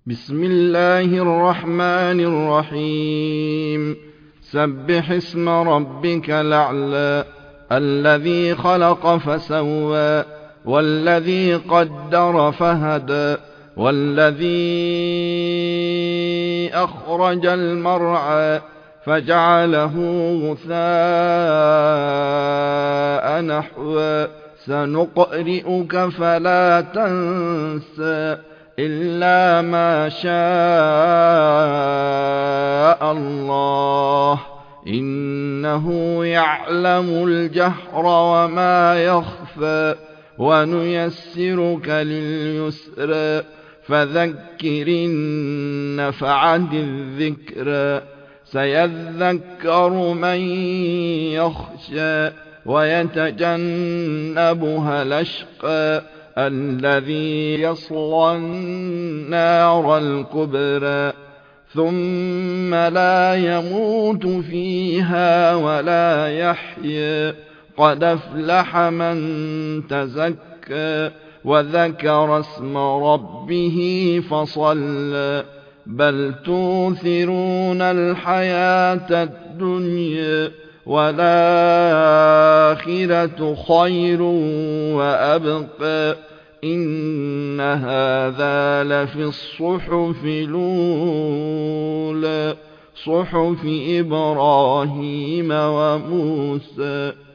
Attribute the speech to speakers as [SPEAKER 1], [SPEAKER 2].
[SPEAKER 1] بسم الله الرحمن الرحيم سبح اسم ربك الأعلى الذي خلق فسوى والذي قدر فهدى والذي أخرج المرعى فجعله غثاء نحوا سنقرئك فلا تنسى إلا ما شاء الله إنه يعلم الجهر وما يخفى ونيسرك لليسرى فذكر إن نفعت الذكرى سيذكر من يخشى ويتجنبها الأشقى الذي يصلى النار الكبرى ثم لا يموت فيها ولا يحيى قد أفلح من تزكى وذكر اسم ربه فصلى بل توثرون الحياة الدنيا والآخرة خير وأبقى إن هذا لفي الصحف الأولى صحف إبراهيم وموسى